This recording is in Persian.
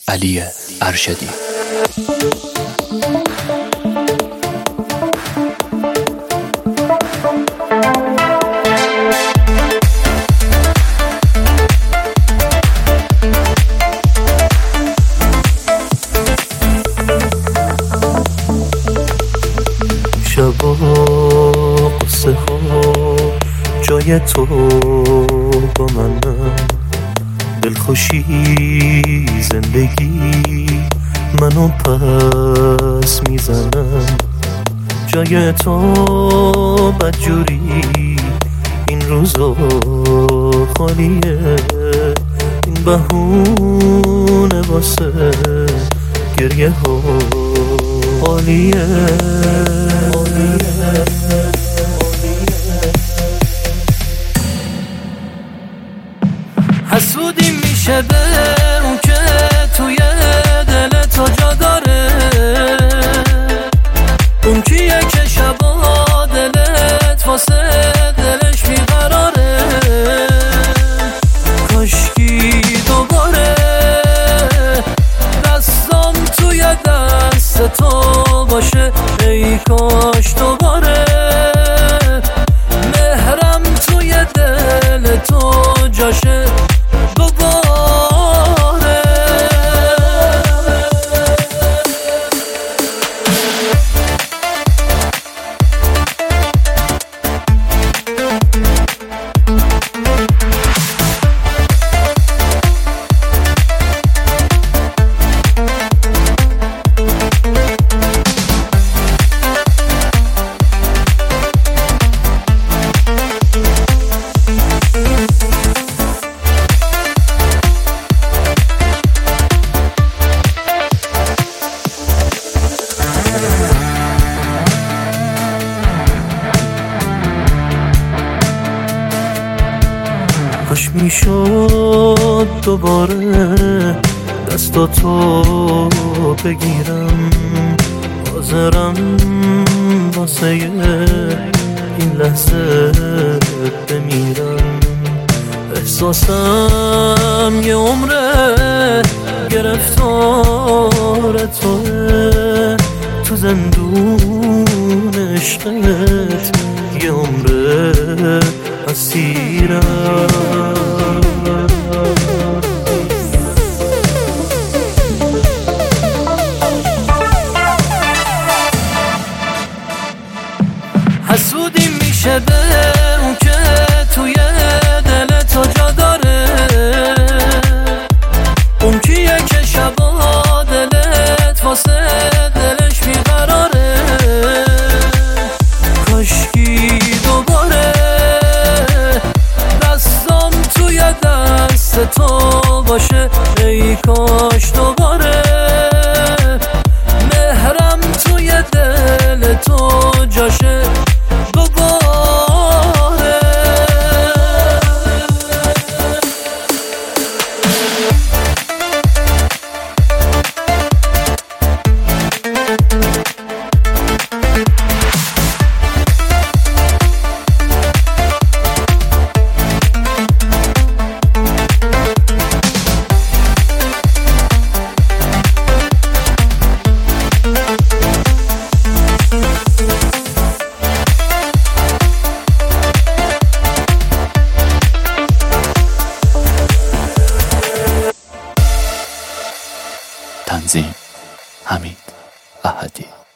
علی ارشدی. شبا قصه ها جای تو با منم، دلخوشی زندگی منو پس میزنم. جای تو بدجوری این روزا خالیه، این بهونه واسه گریه ها عالیه. حسودی میشه به اون که توی دل تو جا داره، اون کیه که شبا دلت واسه دلش بیقراره. کاشکی دوباره دستم توی دست تو باشه، ای کاش دوباره مهرم توی دل تو جاشه دوباره. کاش میشد دوباره دستاتو بگیرم، حاضرم واسه این لحظه بمیرم. احساسم یه عمره گرفتار توه، تو زندون عشقت یه عمره اسیرم. حسودی میشه به اون که توی دل تو جا داره، اون کیه که شبا دلت واسه دلش بیقراره. کاشکی دوباره دستم توی دست تو باشه، ای کاش دوباره مهرم توی دل تو جاشه دوباره. تنظیم حمید احدی.